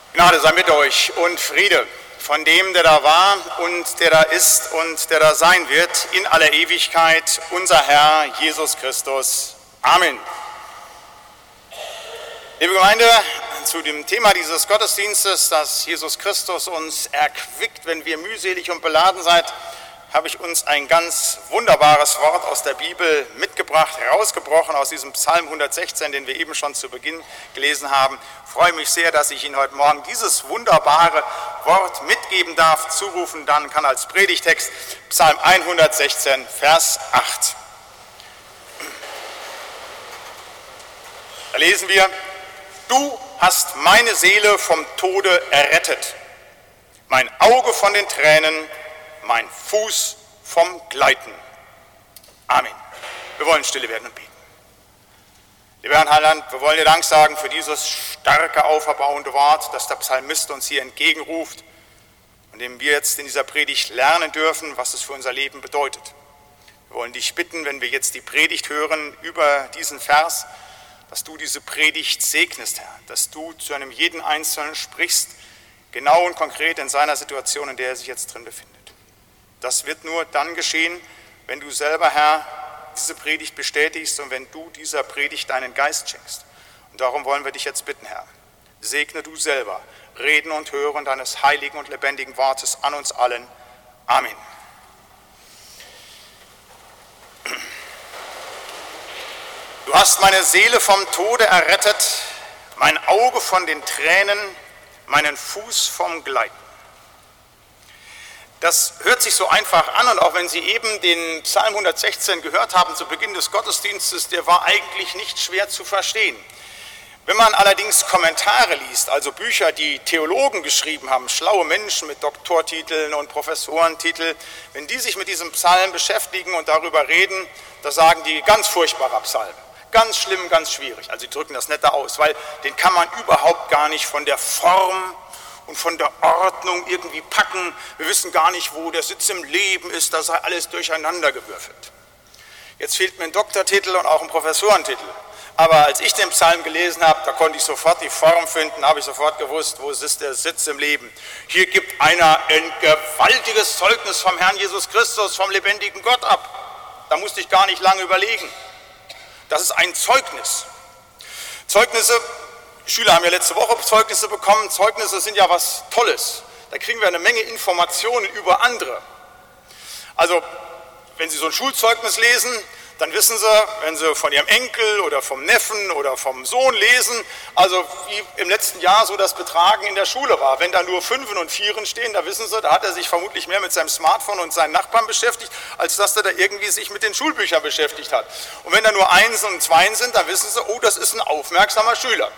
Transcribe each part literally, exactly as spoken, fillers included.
Gnade sei mit euch und Friede von dem, der da war und der da ist und der da sein wird, in aller Ewigkeit, unser Herr Jesus Christus. Amen. Liebe Gemeinde, zu dem Thema dieses Gottesdienstes, dass Jesus Christus uns erquickt, wenn wir mühselig und beladen seid, habe ich uns ein ganz wunderbares Wort aus der Bibel mitgebracht, herausgebrochen aus diesem Psalm hundertsechzehn, den wir eben schon zu Beginn gelesen haben. Ich freue mich sehr, dass ich Ihnen heute Morgen dieses wunderbare Wort mitgeben darf, zurufen dann kann als Predigtext Psalm hundertsechzehn, Vers acht. Da lesen wir: Du hast meine Seele vom Tode errettet, mein Auge von den Tränen, mein Fuß vom Gleiten. Amen. Wir wollen stille werden und beten. Lieber Herr Heiland, wir wollen dir Dank sagen für dieses starke, auferbauende Wort, das der Psalmist uns hier entgegenruft und dem wir jetzt in dieser Predigt lernen dürfen, was es für unser Leben bedeutet. Wir wollen dich bitten, wenn wir jetzt die Predigt hören über diesen Vers, dass du diese Predigt segnest, Herr, dass du zu einem jeden Einzelnen sprichst, genau und konkret in seiner Situation, in der er sich jetzt drin befindet. Das wird nur dann geschehen, wenn du selber, Herr, diese Predigt bestätigst und wenn du dieser Predigt deinen Geist schenkst. Und darum wollen wir dich jetzt bitten, Herr, segne du selber Reden und Hören deines heiligen und lebendigen Wortes an uns allen. Amen. Du hast meine Seele vom Tode errettet, mein Auge von den Tränen, meinen Fuß vom Gleiten. Das hört sich so einfach an und auch wenn Sie eben den Psalm hundertsechzehn gehört haben zu Beginn des Gottesdienstes, der war eigentlich nicht schwer zu verstehen. Wenn man allerdings Kommentare liest, also Bücher, die Theologen geschrieben haben, schlaue Menschen mit Doktortiteln und Professorentiteln, wenn die sich mit diesem Psalm beschäftigen und darüber reden, da sagen die, ganz furchtbarer Psalm, ganz schlimm, ganz schwierig. Also die drücken das netter aus, weil den kann man überhaupt gar nicht von der Form und von der Ordnung irgendwie packen. Wir wissen gar nicht, wo der Sitz im Leben ist, da sei alles durcheinander gewürfelt. Jetzt fehlt mir ein Doktortitel und auch ein Professorentitel. Aber als ich den Psalm gelesen habe, da konnte ich sofort die Form finden, habe ich sofort gewusst, wo ist der Sitz im Leben. Hier gibt einer ein gewaltiges Zeugnis vom Herrn Jesus Christus, vom lebendigen Gott ab. Da musste ich gar nicht lange überlegen. Das ist ein Zeugnis. Zeugnisse, Schüler haben ja letzte Woche Zeugnisse bekommen. Zeugnisse sind ja was Tolles. Da kriegen wir eine Menge Informationen über andere. Also, wenn Sie so ein Schulzeugnis lesen, dann wissen Sie, wenn Sie von Ihrem Enkel oder vom Neffen oder vom Sohn lesen, also wie im letzten Jahr so das Betragen in der Schule war. Wenn da nur Fünfen und Vieren stehen, da wissen Sie, da hat er sich vermutlich mehr mit seinem Smartphone und seinen Nachbarn beschäftigt, als dass er da irgendwie sich mit den Schulbüchern beschäftigt hat. Und wenn da nur Einsen und Zweien sind, dann wissen Sie, oh, das ist ein aufmerksamer Schüler.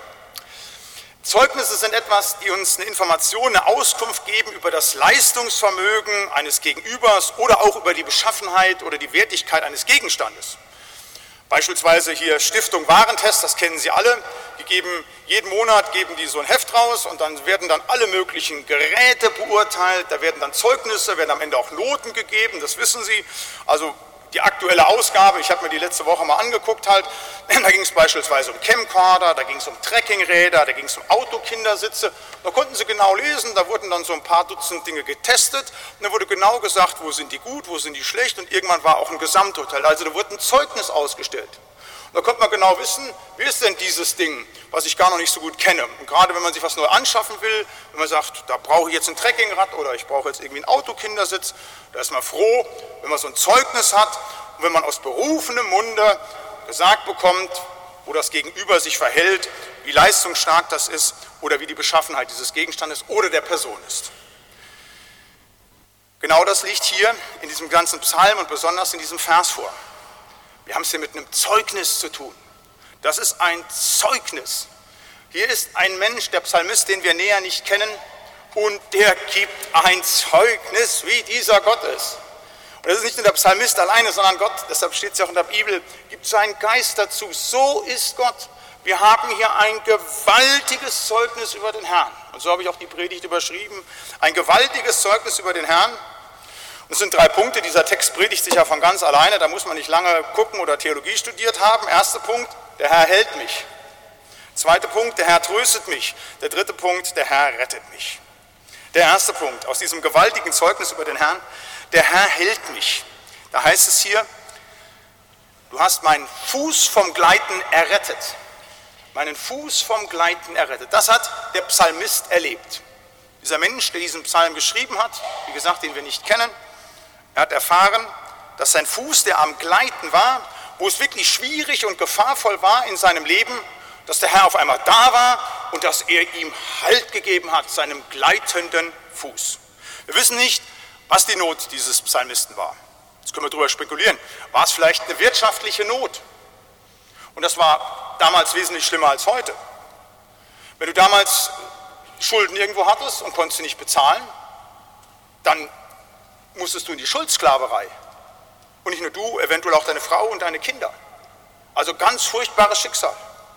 Zeugnisse sind etwas, die uns eine Information, eine Auskunft geben über das Leistungsvermögen eines Gegenübers oder auch über die Beschaffenheit oder die Wertigkeit eines Gegenstandes. Beispielsweise hier Stiftung Warentest, das kennen Sie alle. Die geben jeden Monat geben die so ein Heft raus und dann werden dann alle möglichen Geräte beurteilt. Da werden dann Zeugnisse, werden am Ende auch Noten gegeben, das wissen Sie. Also die aktuelle Ausgabe, ich habe mir die letzte Woche mal angeguckt halt, da ging es beispielsweise um Camcorder, da ging es um Trekkingräder, da ging es um Autokindersitze, da konnten Sie genau lesen, da wurden dann so ein paar Dutzend Dinge getestet und da wurde genau gesagt, wo sind die gut, wo sind die schlecht und irgendwann war auch ein Gesamturteil, also da wurde ein Zeugnis ausgestellt. Und da konnte man genau wissen, wie ist denn dieses Ding, was ich gar noch nicht so gut kenne. Und gerade wenn man sich was neu anschaffen will, wenn man sagt, da brauche ich jetzt ein Trekkingrad oder ich brauche jetzt irgendwie einen Autokindersitz, da ist man froh, wenn man so ein Zeugnis hat und wenn man aus berufenem Munde gesagt bekommt, wo das Gegenüber sich verhält, wie leistungsstark das ist oder wie die Beschaffenheit dieses Gegenstandes oder der Person ist. Genau das liegt hier in diesem ganzen Psalm und besonders in diesem Vers vor. Wir haben es hier mit einem Zeugnis zu tun. Das ist ein Zeugnis. Hier ist ein Mensch, der Psalmist, den wir näher nicht kennen, und der gibt ein Zeugnis, wie dieser Gott ist. Und das ist nicht nur der Psalmist alleine, sondern Gott, deshalb steht es ja auch in der Bibel, gibt seinen Geist dazu. So ist Gott. Wir haben hier ein gewaltiges Zeugnis über den Herrn. Und so habe ich auch die Predigt überschrieben. Ein gewaltiges Zeugnis über den Herrn. Das sind drei Punkte, dieser Text predigt sich ja von ganz alleine, da muss man nicht lange gucken oder Theologie studiert haben. Erster Punkt, der Herr hält mich. Zweiter Punkt, der Herr tröstet mich. Der dritte Punkt, der Herr rettet mich. Der erste Punkt aus diesem gewaltigen Zeugnis über den Herrn, der Herr hält mich. Da heißt es hier, du hast meinen Fuß vom Gleiten errettet. Meinen Fuß vom Gleiten errettet. Das hat der Psalmist erlebt. Dieser Mensch, der diesen Psalm geschrieben hat, wie gesagt, den wir nicht kennen, er hat erfahren, dass sein Fuß, der am Gleiten war, wo es wirklich schwierig und gefahrvoll war in seinem Leben, dass der Herr auf einmal da war und dass er ihm Halt gegeben hat, seinem gleitenden Fuß. Wir wissen nicht, was die Not dieses Psalmisten war. Jetzt können wir darüber spekulieren. War es vielleicht eine wirtschaftliche Not? Und das war damals wesentlich schlimmer als heute. Wenn du damals Schulden irgendwo hattest und konntest sie nicht bezahlen, dann musstest du in die Schuldsklaverei. Und nicht nur du, eventuell auch deine Frau und deine Kinder. Also ganz furchtbares Schicksal.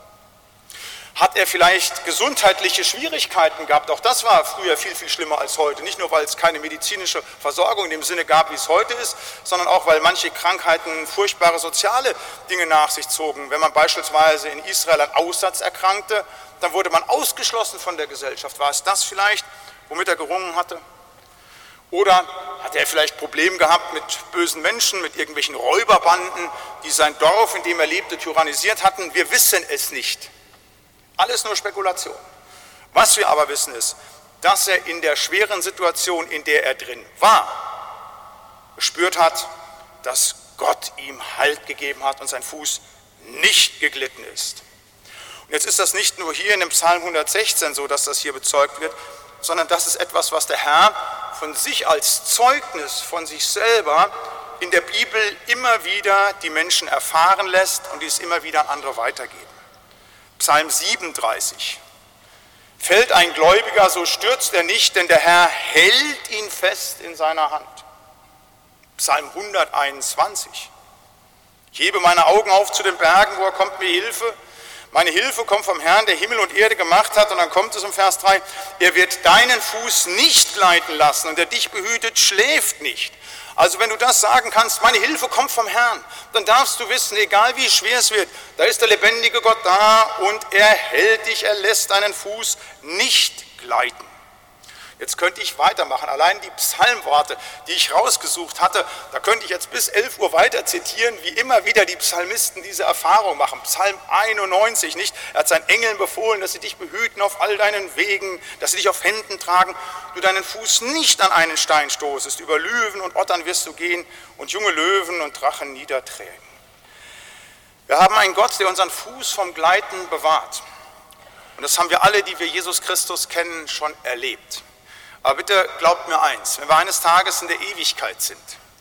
Hat er vielleicht gesundheitliche Schwierigkeiten gehabt? Auch das war früher viel, viel schlimmer als heute. Nicht nur, weil es keine medizinische Versorgung in dem Sinne gab, wie es heute ist, sondern auch, weil manche Krankheiten furchtbare soziale Dinge nach sich zogen. Wenn man beispielsweise in Israel an Aussatz erkrankte, dann wurde man ausgeschlossen von der Gesellschaft. War es das vielleicht, womit er gerungen hatte? Oder hat er vielleicht Probleme gehabt mit bösen Menschen, mit irgendwelchen Räuberbanden, die sein Dorf, in dem er lebte, tyrannisiert hatten? Wir wissen es nicht. Alles nur Spekulation. Was wir aber wissen ist, dass er in der schweren Situation, in der er drin war, gespürt hat, dass Gott ihm Halt gegeben hat und sein Fuß nicht geglitten ist. Und jetzt ist das nicht nur hier in dem Psalm hundertsechzehn so, dass das hier bezeugt wird, sondern das ist etwas, was der Herr von sich als Zeugnis von sich selber in der Bibel immer wieder die Menschen erfahren lässt und dies immer wieder an andere weitergeben. Psalm siebenunddreißig. Fällt ein Gläubiger, so stürzt er nicht, denn der Herr hält ihn fest in seiner Hand. Psalm hunderteinundzwanzig. Ich hebe meine Augen auf zu den Bergen, woher kommt mir Hilfe? Meine Hilfe kommt vom Herrn, der Himmel und Erde gemacht hat. Und dann kommt es im Vers drei, er wird deinen Fuß nicht gleiten lassen und der dich behütet, schläft nicht. Also wenn du das sagen kannst, meine Hilfe kommt vom Herrn, dann darfst du wissen, egal wie schwer es wird, da ist der lebendige Gott da und er hält dich, er lässt deinen Fuß nicht gleiten. Jetzt könnte ich weitermachen, allein die Psalmworte, die ich rausgesucht hatte, da könnte ich jetzt bis elf Uhr weiter zitieren, wie immer wieder die Psalmisten diese Erfahrung machen. Psalm einundneunzig, nicht? Er hat seinen Engeln befohlen, dass sie dich behüten auf all deinen Wegen, dass sie dich auf Händen tragen, du deinen Fuß nicht an einen Stein stoßest, über Löwen und Ottern wirst du gehen und junge Löwen und Drachen niederträgen. Wir haben einen Gott, der unseren Fuß vom Gleiten bewahrt. Und das haben wir alle, die wir Jesus Christus kennen, schon erlebt. Aber bitte glaubt mir eins, wenn wir eines Tages in der Ewigkeit sind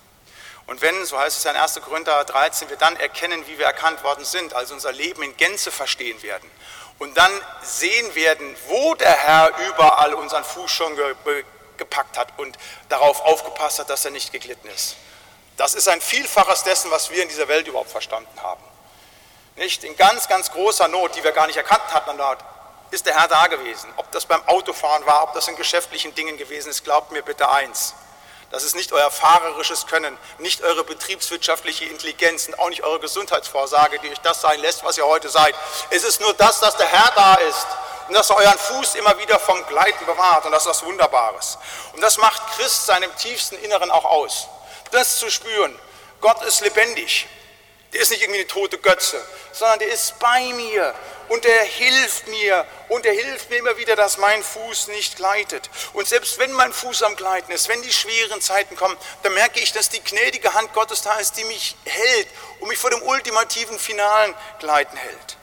und wenn, so heißt es ja in erster Korinther dreizehn, wir dann erkennen, wie wir erkannt worden sind, also unser Leben in Gänze verstehen werden und dann sehen werden, wo der Herr überall unseren Fuß schon ge gepackt hat und darauf aufgepasst hat, dass er nicht geglitten ist. Das ist ein Vielfaches dessen, was wir in dieser Welt überhaupt verstanden haben. Nicht? In ganz, ganz großer Not, die wir gar nicht erkannt hatten, ist der Herr da gewesen. Ob das beim Autofahren war, ob das in geschäftlichen Dingen gewesen ist, glaubt mir bitte eins. Das ist nicht euer fahrerisches Können, nicht eure betriebswirtschaftliche Intelligenz und auch nicht eure Gesundheitsvorsorge, die euch das sein lässt, was ihr heute seid. Es ist nur das, dass der Herr da ist und dass er euren Fuß immer wieder vom Gleiten bewahrt und das ist was Wunderbares. Und das macht Christ seinem tiefsten Inneren auch aus. Das zu spüren, Gott ist lebendig. Der ist nicht irgendwie eine tote Götze, sondern der ist bei mir und er hilft mir und er hilft mir immer wieder, dass mein Fuß nicht gleitet. Und selbst wenn mein Fuß am Gleiten ist, wenn die schweren Zeiten kommen, dann merke ich, dass die gnädige Hand Gottes da ist, die mich hält und mich vor dem ultimativen, finalen Gleiten hält.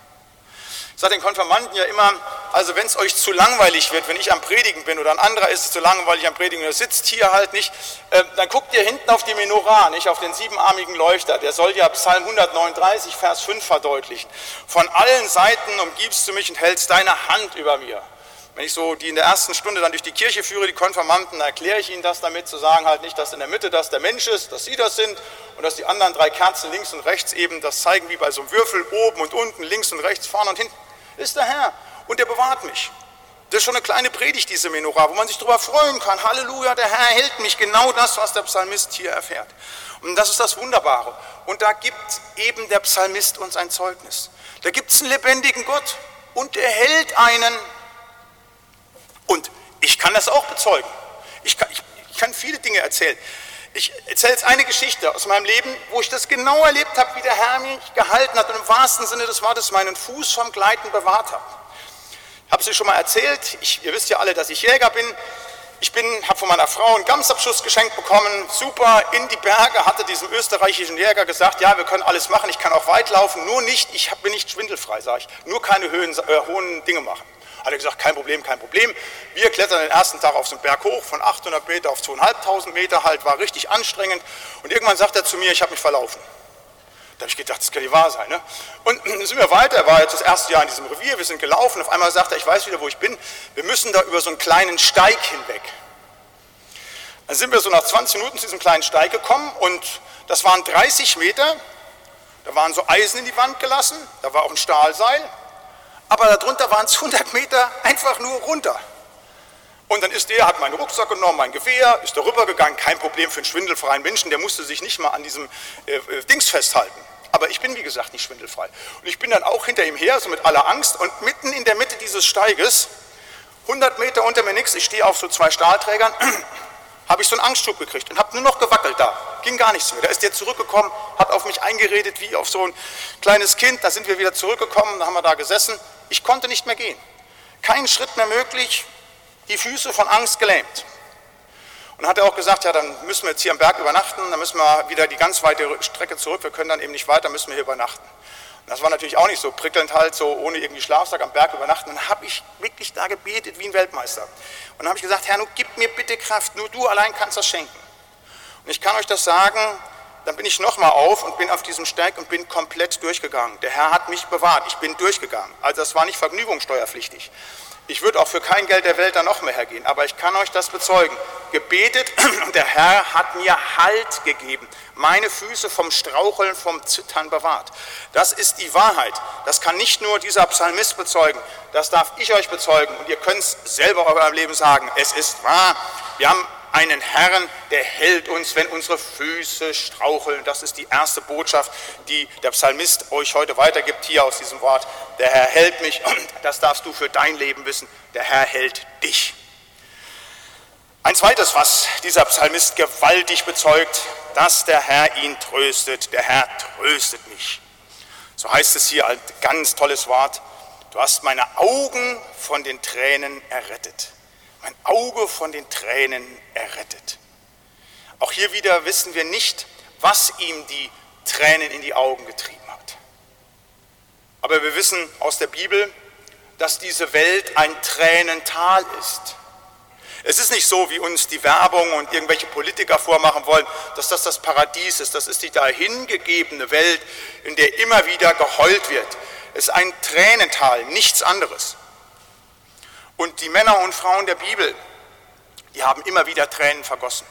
Ich sage den Konfirmanden ja immer, also wenn es euch zu langweilig wird, wenn ich am Predigen bin oder ein anderer ist es zu langweilig am Predigen, oder sitzt hier halt nicht, äh, dann guckt ihr hinten auf die Menorah, nicht auf den siebenarmigen Leuchter, der soll ja Psalm hundertneununddreißig, Vers fünf verdeutlichen. Von allen Seiten umgibst du mich und hältst deine Hand über mir. Wenn ich so die in der ersten Stunde dann durch die Kirche führe, die Konfirmanden, dann erkläre ich ihnen das damit, zu sagen halt nicht, dass in der Mitte das der Mensch ist, dass sie das sind und dass die anderen drei Kerzen links und rechts eben das zeigen wie bei so einem Würfel, oben und unten, links und rechts, vorne und hinten. Ist der Herr und der bewahrt mich. Das ist schon eine kleine Predigt, diese Menorah, wo man sich darüber freuen kann. Halleluja, der Herr hält mich. Genau das, was der Psalmist hier erfährt. Und das ist das Wunderbare. Und da gibt eben der Psalmist uns ein Zeugnis. Da gibt es einen lebendigen Gott. und er hält einen. Und ich kann das auch bezeugen. Ich kann, ich, ich kann viele Dinge erzählen. Ich erzähle jetzt eine Geschichte aus meinem Leben, wo ich das genau erlebt habe, wie der Herr mich gehalten hat und im wahrsten Sinne des Wortes meinen Fuß vom Gleiten bewahrt hat. Ich habe es euch schon mal erzählt, ich, ihr wisst ja alle, dass ich Jäger bin. Ich bin, habe von meiner Frau einen Gamsabschuss geschenkt bekommen, super, in die Berge, hatte diesem österreichischen Jäger gesagt, ja, wir können alles machen, ich kann auch weit laufen, nur nicht, ich bin nicht schwindelfrei, sage ich, nur keine Höhen, äh, hohen Dinge machen. Hat er gesagt, kein Problem, kein Problem. Wir klettern den ersten Tag auf so einen Berg hoch, von achthundert Meter auf zweitausendfünfhundert Meter halt, war richtig anstrengend. Und irgendwann sagt er zu mir, ich habe mich verlaufen. Da habe ich gedacht, das kann nicht wahr sein. Ne? Und dann sind wir weiter, er war jetzt das erste Jahr in diesem Revier, wir sind gelaufen. Auf einmal sagt er, ich weiß wieder, wo ich bin, wir müssen da über so einen kleinen Steig hinweg. Dann sind wir so nach zwanzig Minuten zu diesem kleinen Steig gekommen und das waren dreißig Meter. Da waren so Eisen in die Wand gelassen, da war auch ein Stahlseil. Aber darunter waren es hundert Meter einfach nur runter. Und dann ist der, hat meinen Rucksack genommen, mein Gewehr, ist darüber gegangen, kein Problem für einen schwindelfreien Menschen, der musste sich nicht mal an diesem äh, äh, Dings festhalten. Aber ich bin, wie gesagt, nicht schwindelfrei. Und ich bin dann auch hinter ihm her, so mit aller Angst, und mitten in der Mitte dieses Steiges, hundert Meter unter mir nichts, ich stehe auf so zwei Stahlträgern, habe ich so einen Angstschub gekriegt und habe nur noch gewackelt da, ging gar nichts mehr. Da ist der zurückgekommen, hat auf mich eingeredet wie auf so ein kleines Kind, da sind wir wieder zurückgekommen, da haben wir da gesessen. Ich konnte nicht mehr gehen, kein Schritt mehr möglich, die Füße von Angst gelähmt. Und dann hat er auch gesagt, ja, dann müssen wir jetzt hier am Berg übernachten, dann müssen wir wieder die ganz weite Strecke zurück, wir können dann eben nicht weiter, müssen wir hier übernachten. Und das war natürlich auch nicht so prickelnd halt, so ohne irgendwie Schlafsack am Berg übernachten. Dann habe ich wirklich da gebetet wie ein Weltmeister. Und dann habe ich gesagt, Herr, nun gib mir bitte Kraft, nur du allein kannst das schenken. Und ich kann euch das sagen, dann bin ich nochmal auf und bin auf diesem Steig und bin komplett durchgegangen. Der Herr hat mich bewahrt, ich bin durchgegangen. Also das war nicht vergnügungssteuerpflichtig. Ich würde auch für kein Geld der Welt da noch mehr hergehen, aber ich kann euch das bezeugen. Gebetet und der Herr hat mir Halt gegeben, meine Füße vom Straucheln, vom Zittern bewahrt. Das ist die Wahrheit. Das kann nicht nur dieser Psalmist bezeugen, das darf ich euch bezeugen und ihr könnt es selber in eurem Leben sagen. Es ist wahr, wir haben einen Herrn, der hält uns, wenn unsere Füße straucheln. Das ist die erste Botschaft, die der Psalmist euch heute weitergibt, hier aus diesem Wort. Der Herr hält mich, und das darfst du für dein Leben wissen, der Herr hält dich. Ein zweites, was dieser Psalmist gewaltig bezeugt, dass der Herr ihn tröstet. Der Herr tröstet mich. So heißt es hier, ein ganz tolles Wort. Du hast meine Augen von den Tränen errettet. Mein Auge von den Tränen errettet. Auch hier wieder wissen wir nicht, was ihm die Tränen in die Augen getrieben hat. Aber wir wissen aus der Bibel, dass diese Welt ein Tränental ist. Es ist nicht so, wie uns die Werbung und irgendwelche Politiker vormachen wollen, dass das das Paradies ist. Das ist die dahingegebene Welt, in der immer wieder geheult wird. Es ist ein Tränental, nichts anderes. Und die Männer und Frauen der Bibel, die haben immer wieder Tränen vergossen.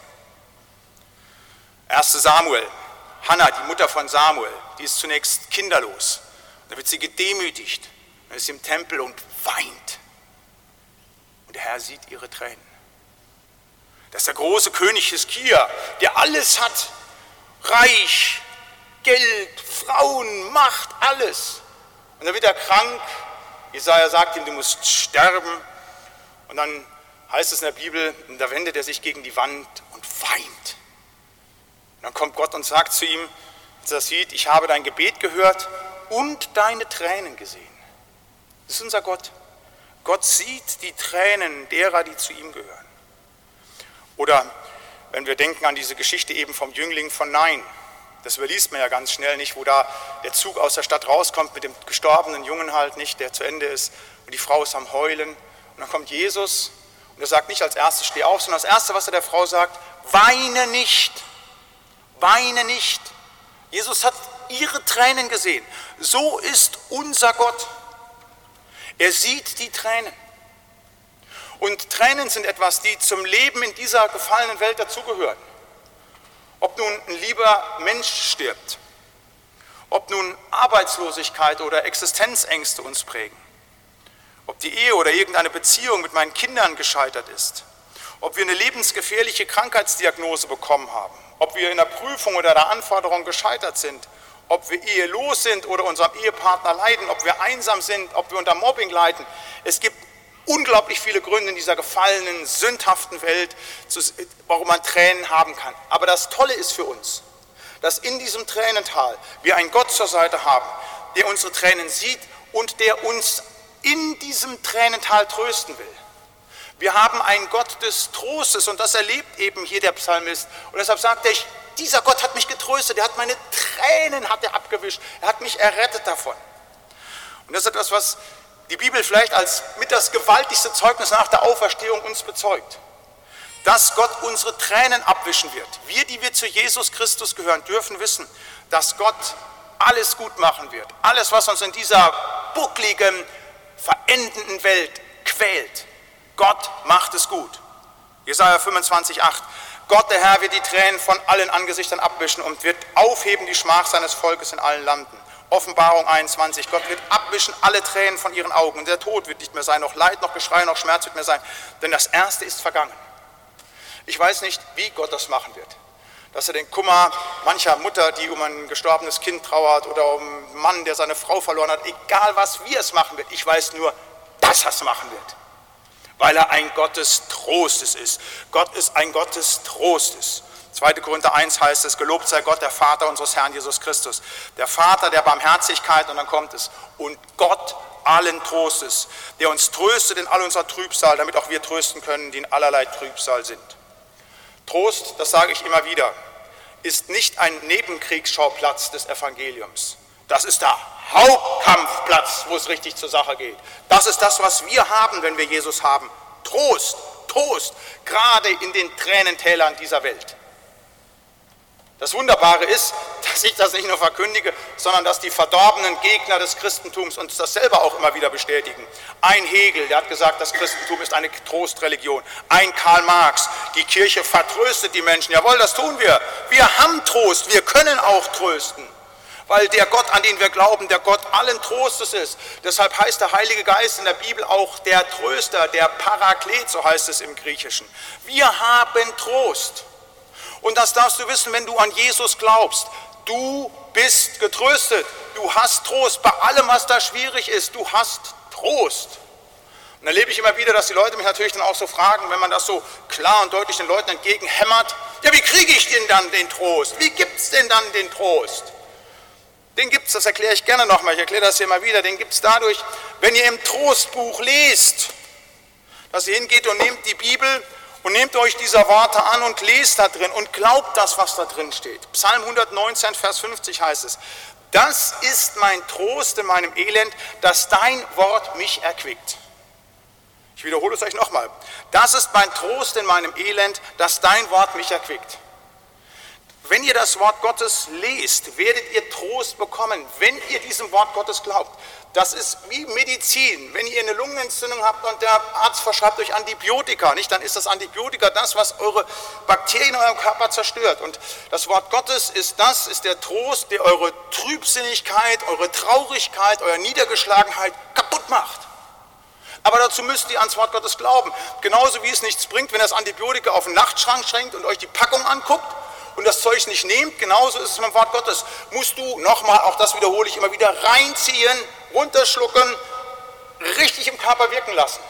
erster Samuel, Hannah, die Mutter von Samuel, die ist zunächst kinderlos. Da wird sie gedemütigt, dann ist sie im Tempel und weint. Und der Herr sieht ihre Tränen. Das ist der große König Hiskia, der alles hat, reich, Geld, Frauen, Macht, alles. Und dann wird er krank, Jesaja sagt ihm, du musst sterben. Und dann heißt es in der Bibel, und da wendet er sich gegen die Wand und weint. Und dann kommt Gott und sagt zu ihm, als er das sieht, ich habe dein Gebet gehört und deine Tränen gesehen. Das ist unser Gott. Gott sieht die Tränen derer, die zu ihm gehören. Oder wenn wir denken an diese Geschichte eben vom Jüngling von Nain, das überliest man ja ganz schnell nicht, wo da der Zug aus der Stadt rauskommt mit dem gestorbenen Jungen halt nicht, der zu Ende ist und die Frau ist am Heulen. Und dann kommt Jesus und er sagt nicht als erstes, steh auf, sondern das Erste, was er der Frau sagt, weine nicht, weine nicht. Jesus hat ihre Tränen gesehen. So ist unser Gott. Er sieht die Tränen. Und Tränen sind etwas, die zum Leben in dieser gefallenen Welt dazugehören. Ob nun ein lieber Mensch stirbt, ob nun Arbeitslosigkeit oder Existenzängste uns prägen, ob die Ehe oder irgendeine Beziehung mit meinen Kindern gescheitert ist, ob wir eine lebensgefährliche Krankheitsdiagnose bekommen haben, ob wir in der Prüfung oder der Anforderung gescheitert sind ob wir ehelos sind oder unserem Ehepartner leiden, ob wir einsam sind, ob wir unter Mobbing leiden. Es gibt unglaublich viele Gründe in dieser gefallenen, sündhaften Welt, warum man Tränen haben kann. Aber das Tolle ist für uns, dass in diesem Tränental wir einen Gott zur Seite haben, der unsere Tränen sieht und der uns in diesem Tränental trösten will. Wir haben einen Gott des Trostes und das erlebt eben hier der Psalmist. Und deshalb sagt er, dieser Gott hat mich getröstet, er hat meine Tränen hat er abgewischt, er hat mich errettet davon. Und das ist etwas, was die Bibel vielleicht als mit das gewaltigste Zeugnis nach der Auferstehung uns bezeugt. Dass Gott unsere Tränen abwischen wird. Wir, die wir zu Jesus Christus gehören, dürfen wissen, dass Gott alles gut machen wird. Alles, was uns in dieser buckligen, verendenden Welt quält. Gott macht es gut. Jesaja fünfundzwanzig, acht. Gott, der Herr, wird die Tränen von allen Angesichtern abwischen und wird aufheben die Schmach seines Volkes in allen Landen. Offenbarung einundzwanzig. Gott wird abwischen alle Tränen von ihren Augen. Und der Tod wird nicht mehr sein, noch Leid, noch Geschrei, noch Schmerz wird mehr sein. Denn das Erste ist vergangen. Ich weiß nicht, wie Gott das machen wird. Dass er den Kummer mancher Mutter, die um ein gestorbenes Kind trauert, oder um einen Mann, der seine Frau verloren hat, egal was, wie er es machen wird. Ich weiß nur, dass er es machen wird. Weil er ein Gott des Trostes ist. Gott ist ein Gott des Trostes. zweiter Korinther eins heißt es, gelobt sei Gott, der Vater unseres Herrn Jesus Christus. Der Vater der Barmherzigkeit, und dann kommt es, und Gott allen Trostes, der uns tröstet in all unserer Trübsal, damit auch wir trösten können, die in allerlei Trübsal sind. Trost, das sage ich immer wieder, ist nicht ein Nebenkriegsschauplatz des Evangeliums. Das ist der Hauptkampfplatz, wo es richtig zur Sache geht. Das ist das, was wir haben, wenn wir Jesus haben. Trost, Trost, gerade in den Tränentälern dieser Welt. Das Wunderbare ist, dass ich das nicht nur verkündige, sondern dass die verdorbenen Gegner des Christentums uns das selber auch immer wieder bestätigen. Ein Hegel, der hat gesagt, das Christentum ist eine Trostreligion. Ein Karl Marx, die Kirche vertröstet die Menschen. Jawohl, das tun wir. Wir haben Trost, wir können auch trösten. Weil der Gott, an den wir glauben, der Gott allen Trostes ist. Deshalb heißt der Heilige Geist in der Bibel auch der Tröster, der Paraklet, so heißt es im Griechischen. Wir haben Trost. Und das darfst du wissen, wenn du an Jesus glaubst. Du bist getröstet. Du hast Trost. Bei allem, was da schwierig ist, du hast Trost. Und dann erlebe ich immer wieder, dass die Leute mich natürlich dann auch so fragen, wenn man das so klar und deutlich den Leuten entgegenhämmert. Ja, wie kriege ich denn dann den Trost? Wie gibt es denn dann den Trost? Den gibt es, das erkläre ich gerne nochmal, ich erkläre das hier mal wieder, den gibt es dadurch, wenn ihr im Trostbuch lest, dass ihr hingeht und nehmt die Bibel und nehmt euch dieser Worte an und lest da drin und glaubt das, was da drin steht. Psalm hundertneunzehn, Vers fünfzig heißt es, das ist mein Trost in meinem Elend, dass dein Wort mich erquickt. Ich wiederhole es euch nochmal. Das ist mein Trost in meinem Elend, dass dein Wort mich erquickt. Wenn ihr das Wort Gottes lest, werdet ihr Trost bekommen, wenn ihr diesem Wort Gottes glaubt. Das ist wie Medizin. Wenn ihr eine Lungenentzündung habt und der Arzt verschreibt euch Antibiotika, nicht, dann ist das Antibiotika das, was eure Bakterien in eurem Körper zerstört. Und das Wort Gottes ist das, ist der Trost, der eure Trübsinnigkeit, eure Traurigkeit, eure Niedergeschlagenheit kaputt macht. Aber dazu müsst ihr ans Wort Gottes glauben. Genauso wie es nichts bringt, wenn ihr das Antibiotika auf den Nachtschrank schränkt und euch die Packung anguckt, und das Zeug nicht nehmt, genauso ist es mit dem Wort Gottes, musst du nochmal, auch das wiederhole ich immer wieder, reinziehen, runterschlucken, richtig im Körper wirken lassen.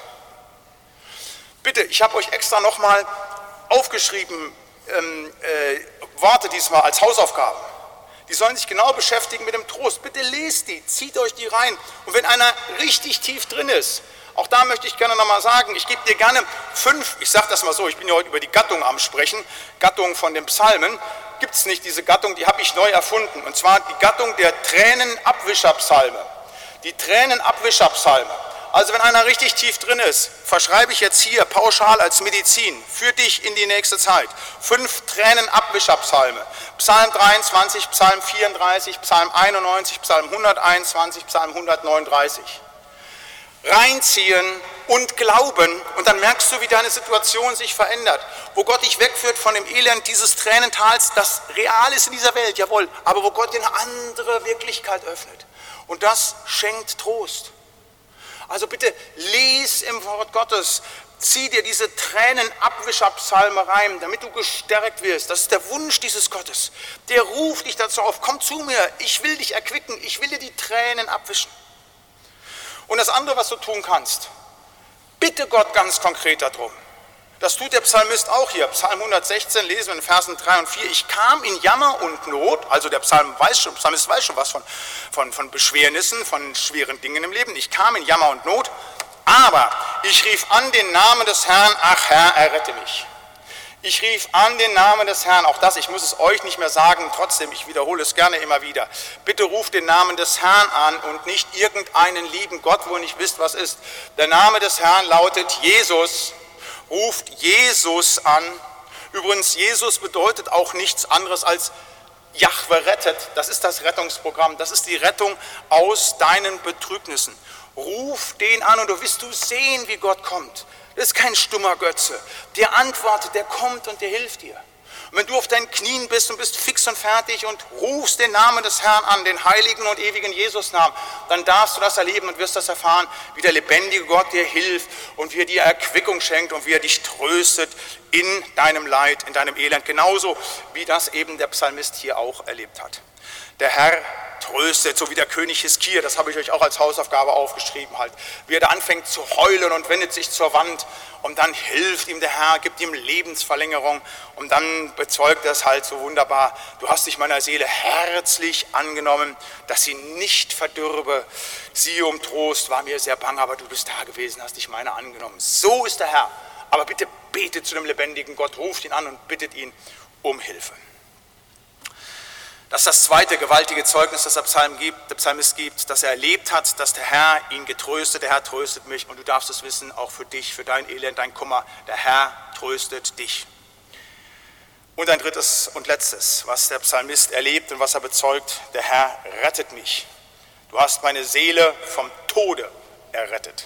Bitte, ich habe euch extra nochmal aufgeschrieben, ähm, äh, Worte diesmal als Hausaufgaben. Die sollen sich genau beschäftigen mit dem Trost. Bitte lest die, zieht euch die rein. Und wenn einer richtig tief drin ist, auch da möchte ich gerne nochmal sagen, ich gebe dir gerne fünf, ich sage das mal so, ich bin ja heute über die Gattung am Sprechen, Gattung von den Psalmen, gibt es nicht diese Gattung, die habe ich neu erfunden, und zwar die Gattung der Tränenabwischerpsalme. Die Tränenabwischerpsalme. Also wenn einer richtig tief drin ist, verschreibe ich jetzt hier pauschal als Medizin für dich in die nächste Zeit. Fünf Tränenabwischerpsalme. Psalm dreiundzwanzig, Psalm vierunddreißig, Psalm einundneunzig, Psalm hunderteinundzwanzig, Psalm hundertneununddreißig. Reinziehen und glauben, und dann merkst du, wie deine Situation sich verändert, wo Gott dich wegführt von dem Elend dieses Tränentals, das real ist in dieser Welt, jawohl, aber wo Gott dir eine andere Wirklichkeit öffnet. Und das schenkt Trost. Also bitte, lies im Wort Gottes, Zieh dir diese Tränenabwischerpsalme rein, damit du gestärkt wirst. Das ist der Wunsch dieses Gottes. Der ruft dich dazu auf, komm zu mir, ich will dich erquicken, ich will dir die Tränen abwischen. Und das andere, was du tun kannst, bitte Gott ganz konkret darum. Das tut der Psalmist auch hier. Psalm hundertsechzehn lesen wir in Versen drei und vier. Ich kam in Jammer und Not, also der Psalm weiß schon, Psalmist weiß schon was von, von, von Beschwernissen, von schweren Dingen im Leben. Ich kam in Jammer und Not, aber ich rief an den Namen des Herrn, ach Herr, errette mich. Ich rief an den Namen des Herrn, auch das, ich muss es euch nicht mehr sagen, trotzdem, ich wiederhole es gerne immer wieder. Bitte ruft den Namen des Herrn an und nicht irgendeinen lieben Gott, wo ihr nicht wisst, was ist. Der Name des Herrn lautet Jesus. Ruft Jesus an. Übrigens, Jesus bedeutet auch nichts anderes als Jahwe rettet. Das ist das Rettungsprogramm. Das ist die Rettung aus deinen Betrübnissen. Ruf den an und du wirst du sehen, wie Gott kommt. Das ist kein stummer Götze. Der antwortet, der kommt und der hilft dir. Und wenn du auf deinen Knien bist und bist fix und fertig und rufst den Namen des Herrn an, den heiligen und ewigen Jesus-Namen, dann darfst du das erleben und wirst das erfahren, wie der lebendige Gott dir hilft und wie er dir Erquickung schenkt und wie er dich tröstet in deinem Leid, in deinem Elend. Genauso wie das eben der Psalmist hier auch erlebt hat. Der Herr tröstet, so wie der König Hiskia, das habe ich euch auch als Hausaufgabe aufgeschrieben, halt, wie er da anfängt zu heulen und wendet sich zur Wand und dann hilft ihm der Herr, gibt ihm Lebensverlängerung und dann bezeugt er es halt so wunderbar, du hast dich meiner Seele herzlich angenommen, dass sie nicht verdürbe, siehe um Trost, war mir sehr bang, aber du bist da gewesen, hast dich meiner angenommen. So ist der Herr, aber bitte betet zu dem lebendigen Gott, ruft ihn an und bittet ihn um Hilfe. Das ist das zweite gewaltige Zeugnis, das der, Psalm gibt, der Psalmist gibt, dass er erlebt hat, dass der Herr ihn getröstet, der Herr tröstet mich und du darfst es wissen, auch für dich, für dein Elend, dein Kummer, der Herr tröstet dich. Und ein drittes und letztes, was der Psalmist erlebt und was er bezeugt, der Herr rettet mich. Du hast meine Seele vom Tode errettet.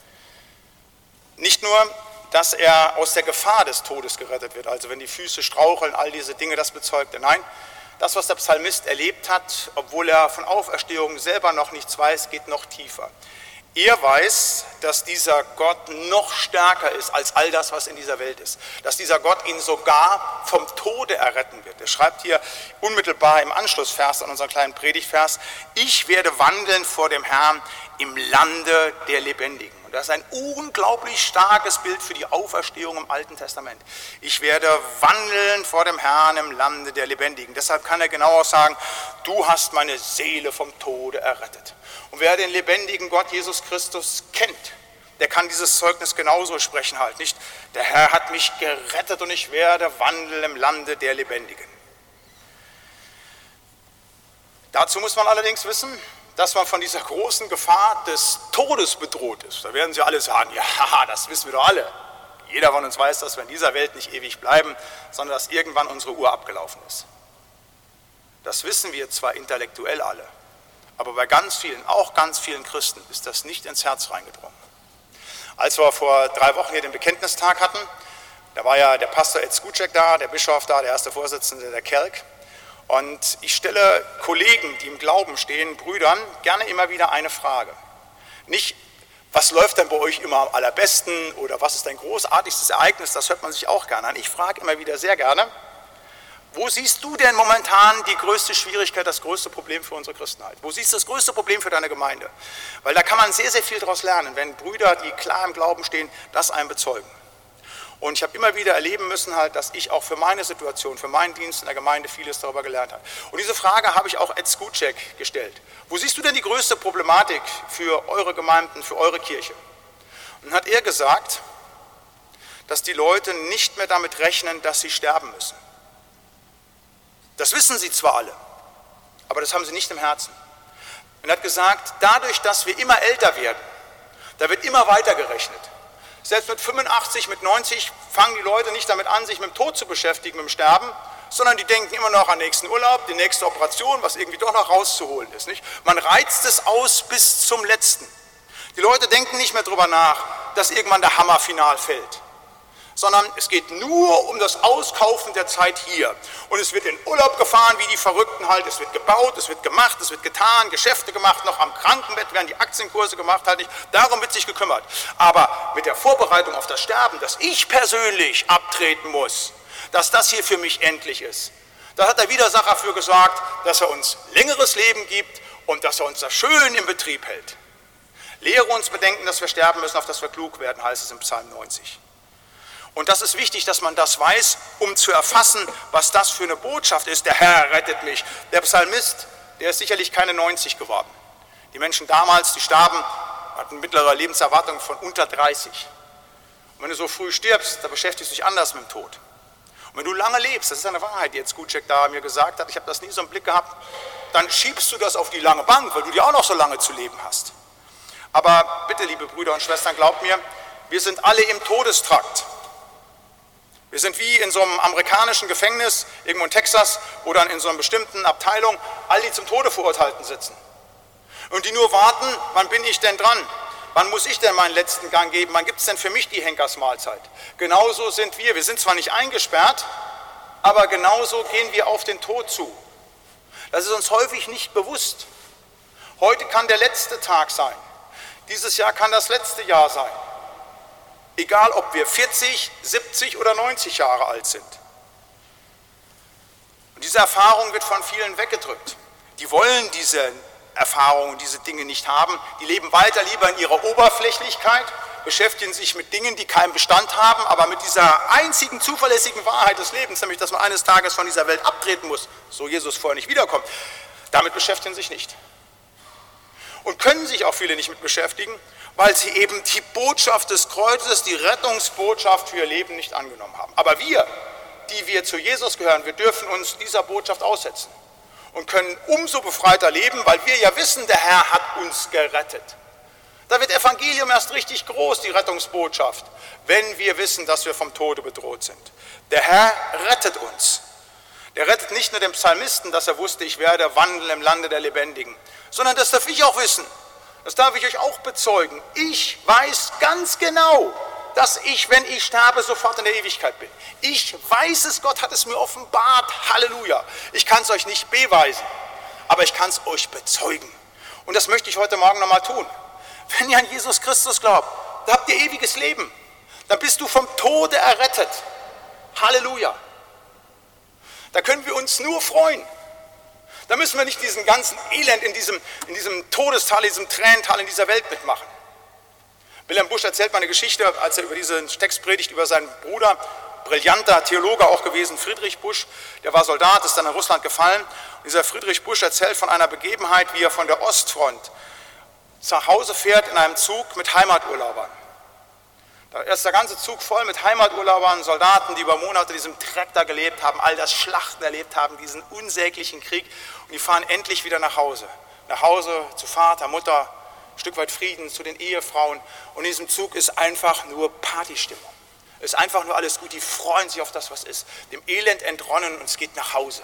Nicht nur, dass er aus der Gefahr des Todes gerettet wird, also wenn die Füße straucheln, all diese Dinge, das bezeugt er, nein, das, was der Psalmist erlebt hat, obwohl er von Auferstehung selber noch nichts weiß, geht noch tiefer. Er weiß, dass dieser Gott noch stärker ist als all das, was in dieser Welt ist. Dass dieser Gott ihn sogar vom Tode erretten wird. Er schreibt hier unmittelbar im Anschlussvers an unseren kleinen Predigtvers, ich werde wandeln vor dem Herrn im Lande der Lebendigen. Und das ist ein unglaublich starkes Bild für die Auferstehung im Alten Testament. Ich werde wandeln vor dem Herrn im Lande der Lebendigen. Deshalb kann er genau auch sagen, du hast meine Seele vom Tode errettet. Und wer den lebendigen Gott Jesus Christus kennt, der kann dieses Zeugnis genauso sprechen halt, nicht? Der Herr hat mich gerettet und ich werde wandeln im Lande der Lebendigen. Dazu muss man allerdings wissen, dass man von dieser großen Gefahr des Todes bedroht ist. Da werden Sie alle sagen, ja, das wissen wir doch alle. Jeder von uns weiß, dass wir in dieser Welt nicht ewig bleiben, sondern dass irgendwann unsere Uhr abgelaufen ist. Das wissen wir zwar intellektuell alle, aber bei ganz vielen, auch ganz vielen Christen, ist das nicht ins Herz reingedrungen. Als wir vor drei Wochen hier den Bekenntnistag hatten, da war ja der Pastor Ed Skutschek da, der Bischof da, der erste Vorsitzende der Kelk. Und ich stelle Kollegen, die im Glauben stehen, Brüdern, gerne immer wieder eine Frage. Nicht, was läuft denn bei euch immer am allerbesten oder was ist dein großartigstes Ereignis, das hört man sich auch gerne an. Ich frage immer wieder sehr gerne, wo siehst du denn momentan die größte Schwierigkeit, das größte Problem für unsere Christenheit? Wo siehst du das größte Problem für deine Gemeinde? Weil da kann man sehr, sehr viel daraus lernen, wenn Brüder, die klar im Glauben stehen, das einem bezeugen. Und ich habe immer wieder erleben müssen, halt, dass ich auch für meine Situation, für meinen Dienst in der Gemeinde vieles darüber gelernt habe. Und diese Frage habe ich auch Ed Skutschek gestellt. Wo siehst du denn die größte Problematik für eure Gemeinden, für eure Kirche? Und dann hat er gesagt, dass die Leute nicht mehr damit rechnen, dass sie sterben müssen. Das wissen sie zwar alle, aber das haben sie nicht im Herzen. Und er hat gesagt, dadurch, dass wir immer älter werden, da wird immer weiter gerechnet. Selbst mit fünfundachtzig, mit neunzig fangen die Leute nicht damit an, sich mit dem Tod zu beschäftigen, mit dem Sterben, sondern die denken immer noch an den nächsten Urlaub, die nächste Operation, was irgendwie doch noch rauszuholen ist. Nicht? Man reizt es aus bis zum Letzten. Die Leute denken nicht mehr darüber nach, dass irgendwann der Hammer final fällt, sondern es geht nur um das Auskaufen der Zeit hier. Und es wird in Urlaub gefahren, wie die Verrückten halt, es wird gebaut, es wird gemacht, es wird getan, Geschäfte gemacht, noch am Krankenbett werden die Aktienkurse gemacht, halt nicht. Darum wird sich gekümmert. Aber mit der Vorbereitung auf das Sterben, dass ich persönlich abtreten muss, dass das hier für mich endlich ist, da hat der Widersacher für gesorgt, dass er uns längeres Leben gibt und dass er uns das schön im Betrieb hält. Lehre uns bedenken, dass wir sterben müssen, auf dass wir klug werden, heißt es im Psalm neunzig. Und das ist wichtig, dass man das weiß, um zu erfassen, was das für eine Botschaft ist. Der Herr rettet mich. Der Psalmist, der ist sicherlich keine neunzig geworden. Die Menschen damals, die starben, hatten mittlere Lebenserwartung von unter dreißig. Und wenn du so früh stirbst, da beschäftigst du dich anders mit dem Tod. Und wenn du lange lebst, das ist eine Wahrheit, die jetzt Gutschek da mir gesagt hat, ich habe das nie so im Blick gehabt, dann schiebst du das auf die lange Bank, weil du dir auch noch so lange zu leben hast. Aber bitte, liebe Brüder und Schwestern, glaubt mir, wir sind alle im Todestrakt. Wir sind wie in so einem amerikanischen Gefängnis, irgendwo in Texas, wo dann in so einer bestimmten Abteilung all die zum Tode Verurteilten sitzen. Und die nur warten, wann bin ich denn dran? Wann muss ich denn meinen letzten Gang geben? Wann gibt es denn für mich die Henkersmahlzeit? Genauso sind wir. Wir sind zwar nicht eingesperrt, aber genauso gehen wir auf den Tod zu. Das ist uns häufig nicht bewusst. Heute kann der letzte Tag sein. Dieses Jahr kann das letzte Jahr sein. Egal, ob wir vierzig, siebzig oder neunzig Jahre alt sind. Und diese Erfahrung wird von vielen weggedrückt. Die wollen diese Erfahrungen, diese Dinge nicht haben. Die leben weiter lieber in ihrer Oberflächlichkeit, beschäftigen sich mit Dingen, die keinen Bestand haben, aber mit dieser einzigen zuverlässigen Wahrheit des Lebens, nämlich, dass man eines Tages von dieser Welt abtreten muss, so Jesus vorher nicht wiederkommt, damit beschäftigen sich nicht. Und können sich auch viele nicht mit beschäftigen, weil sie eben die Botschaft des Kreuzes, die Rettungsbotschaft für ihr Leben nicht angenommen haben. Aber wir, die wir zu Jesus gehören, wir dürfen uns dieser Botschaft aussetzen und können umso befreiter leben, weil wir ja wissen, der Herr hat uns gerettet. Da wird Evangelium erst richtig groß, die Rettungsbotschaft, wenn wir wissen, dass wir vom Tode bedroht sind. Der Herr rettet uns. Der rettet nicht nur den Psalmisten, dass er wusste, ich werde wandeln im Lande der Lebendigen, sondern das darf ich auch wissen. Das darf ich euch auch bezeugen. Ich weiß ganz genau, dass ich, wenn ich sterbe, sofort in der Ewigkeit bin. Ich weiß es, Gott hat es mir offenbart. Halleluja. Ich kann es euch nicht beweisen, aber ich kann es euch bezeugen. Und das möchte ich heute Morgen nochmal tun. Wenn ihr an Jesus Christus glaubt, dann habt ihr ewiges Leben. Dann bist du vom Tode errettet. Halleluja. Da können wir uns nur freuen. Da müssen wir nicht diesen ganzen Elend in diesem, in diesem Todestal, in diesem Tränental in dieser Welt mitmachen. Wilhelm Busch erzählt mal eine Geschichte, als er über diesen Text predigt, über seinen Bruder, brillanter Theologe auch gewesen, Friedrich Busch, der war Soldat, ist dann in Russland gefallen. Und dieser Friedrich Busch erzählt von einer Begebenheit, wie er von der Ostfront nach Hause fährt in einem Zug mit Heimaturlaubern. Da ist der ganze Zug voll mit Heimaturlaubern, Soldaten, die über Monate in diesem Dreck da gelebt haben, all das Schlachten erlebt haben, diesen unsäglichen Krieg. Und die fahren endlich wieder nach Hause. Nach Hause zu Vater, Mutter, ein Stück weit Frieden, zu den Ehefrauen. Und in diesem Zug ist einfach nur Partystimmung. Es ist einfach nur alles gut, die freuen sich auf das, was ist. Dem Elend entronnen und es geht nach Hause.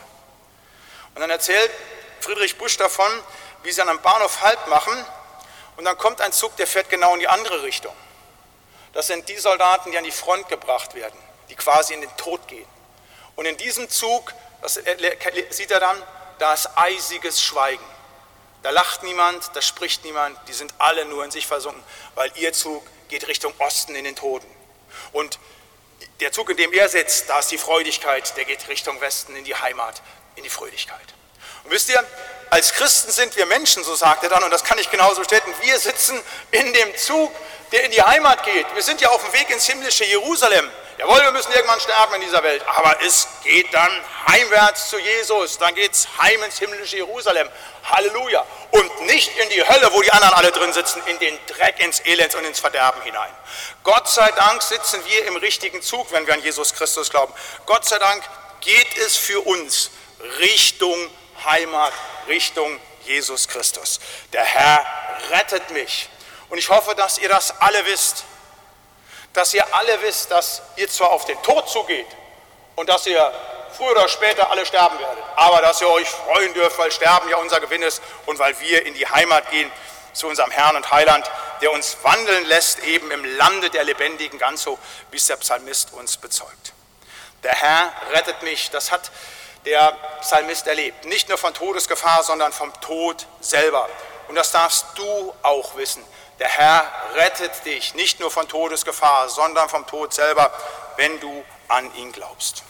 Und dann erzählt Friedrich Busch davon, wie sie an einem Bahnhof Halt machen. Und dann kommt ein Zug, der fährt genau in die andere Richtung. Das sind die Soldaten, die an die Front gebracht werden, die quasi in den Tod gehen. Und in diesem Zug, das sieht er dann, da ist eisiges Schweigen. Da lacht niemand, da spricht niemand, die sind alle nur in sich versunken, weil ihr Zug geht Richtung Osten in den Toten. Und der Zug, in dem er sitzt, da ist die Freudigkeit, der geht Richtung Westen in die Heimat, in die Fröhlichkeit. Und wisst ihr, als Christen sind wir Menschen, so sagt er dann, und das kann ich genauso bestätigen, wir sitzen in dem Zug, der in die Heimat geht. Wir sind ja auf dem Weg ins himmlische Jerusalem. Jawohl, wir müssen irgendwann sterben in dieser Welt, aber es geht dann heimwärts zu Jesus, dann geht es heim ins himmlische Jerusalem. Halleluja. Und nicht in die Hölle, wo die anderen alle drin sitzen, in den Dreck, ins Elend und ins Verderben hinein. Gott sei Dank sitzen wir im richtigen Zug, wenn wir an Jesus Christus glauben. Gott sei Dank geht es für uns Richtung Heimat, Richtung Jesus Christus. Der Herr rettet mich. Und ich hoffe, dass ihr das alle wisst. Dass ihr alle wisst, dass ihr zwar auf den Tod zugeht und dass ihr früher oder später alle sterben werdet, aber dass ihr euch freuen dürft, weil Sterben ja unser Gewinn ist und weil wir in die Heimat gehen zu unserem Herrn und Heiland, der uns wandeln lässt, eben im Lande der Lebendigen, ganz so, wie es der Psalmist uns bezeugt. Der Herr rettet mich, das hat der Psalmist erlebt. Nicht nur von Todesgefahr, sondern vom Tod selber. Und das darfst du auch wissen. Der Herr rettet dich, nicht nur von Todesgefahr, sondern vom Tod selber, wenn du an ihn glaubst.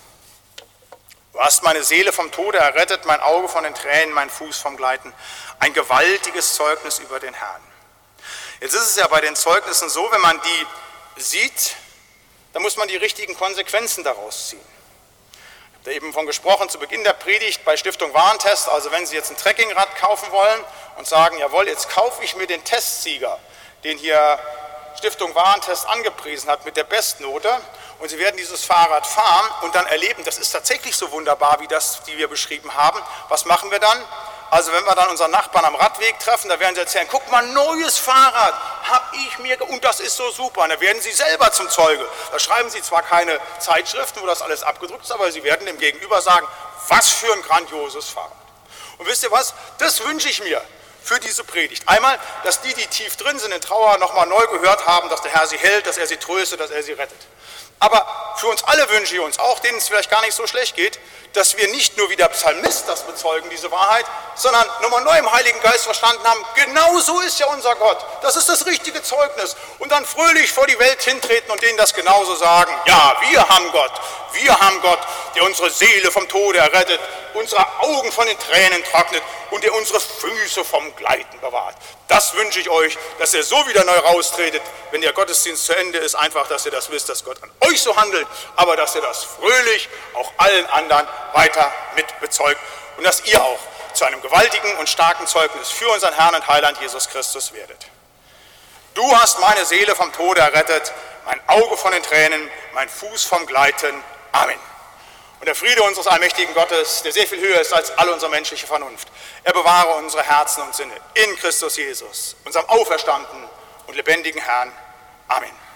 Du hast meine Seele vom Tode errettet, mein Auge von den Tränen, mein Fuß vom Gleiten. Ein gewaltiges Zeugnis über den Herrn. Jetzt ist es ja bei den Zeugnissen so, wenn man die sieht, dann muss man die richtigen Konsequenzen daraus ziehen. Ich habe da eben von gesprochen zu Beginn der Predigt bei Stiftung Warentest, also wenn Sie jetzt ein Trekkingrad kaufen wollen und sagen, jawohl, jetzt kaufe ich mir den Testsieger, den hier Stiftung Warentest angepriesen hat mit der Bestnote, und Sie werden dieses Fahrrad fahren und dann erleben, das ist tatsächlich so wunderbar wie das, die wir beschrieben haben. Was machen wir dann? Also wenn wir dann unseren Nachbarn am Radweg treffen, da werden sie erzählen, guck mal, neues Fahrrad habe ich mir, und das ist so super. Und da werden sie selber zum Zeuge. Da schreiben sie zwar keine Zeitschriften, wo das alles abgedruckt ist, aber sie werden dem Gegenüber sagen, was für ein grandioses Fahrrad. Und wisst ihr was? Das wünsche ich mir für diese Predigt. Einmal, dass die, die tief drin sind in Trauer, nochmal neu gehört haben, dass der Herr sie hält, dass er sie tröstet, dass er sie rettet. Aber für uns alle wünsche ich uns, auch denen es vielleicht gar nicht so schlecht geht, dass wir nicht nur wie der Psalmist das bezeugen, diese Wahrheit, sondern nochmal neu im Heiligen Geist verstanden haben, genau so ist ja unser Gott. Das ist das richtige Zeugnis. Und dann fröhlich vor die Welt hintreten und denen das genauso sagen. Ja, wir haben Gott. Wir haben Gott, der unsere Seele vom Tode errettet, unsere Augen von den Tränen trocknet und der unsere Füße vom Gleiten bewahrt. Das wünsche ich euch, dass ihr so wieder neu raustretet, wenn der Gottesdienst zu Ende ist, einfach, dass ihr das wisst, dass Gott an euch so handelt, aber dass ihr das fröhlich auch allen anderen weiter mit bezeugt und dass ihr auch zu einem gewaltigen und starken Zeugnis für unseren Herrn und Heiland Jesus Christus werdet. Du hast meine Seele vom Tode errettet, mein Auge von den Tränen, mein Fuß vom Gleiten. Amen. Und der Friede unseres allmächtigen Gottes, der sehr viel höher ist als alle unsere menschliche Vernunft, er bewahre unsere Herzen und Sinne in Christus Jesus, unserem auferstandenen und lebendigen Herrn. Amen.